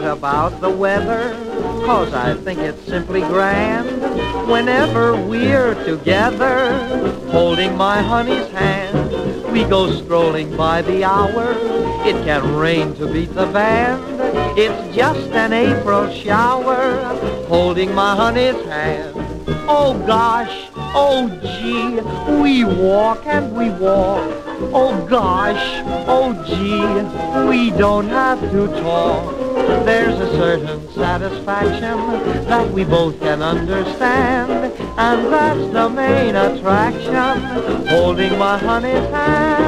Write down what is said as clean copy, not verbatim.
about the weather, 'cause I think it's simply grand whenever we're together, holding my honey's hand. We go strolling by the hour, it can rain to beat the band. It's just an April shower, holding my honey's hand. Oh gosh, oh gee, we walk and we walk. Oh gosh, oh gee, we don't have to talk. There's a certain satisfaction that we both can understand, and that's the main attraction, holding my honey's hand.